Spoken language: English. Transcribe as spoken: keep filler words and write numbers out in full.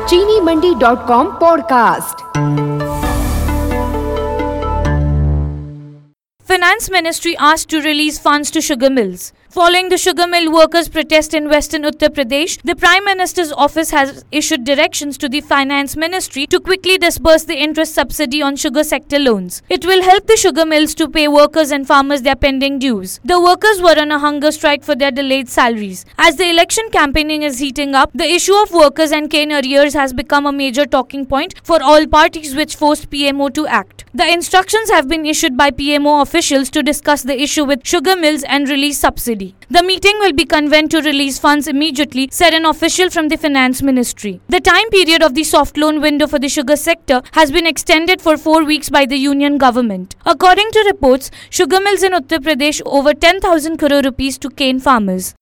चीनी Mandi dot com podcast. Finance Ministry asked to release funds to sugar mills. Following the sugar mill workers' protest in western Uttar Pradesh, the Prime Minister's office has issued directions to the Finance Ministry to quickly disburse the interest subsidy on sugar sector loans. It will help the sugar mills to pay workers and farmers their pending dues. The workers were on a hunger strike for their delayed salaries. As the election campaigning is heating up, the issue of workers and cane arrears has become a major talking point for all parties, which forced P M O to act. The instructions have been issued by P M O officials to discuss the issue with sugar mills and release subsidy. The meeting will be convened to release funds immediately, said an official from the Finance Ministry. The time period of the soft loan window for the sugar sector has been extended for four weeks by the union government. According to reports, sugar mills in Uttar Pradesh owe over ten thousand crore rupees to cane farmers.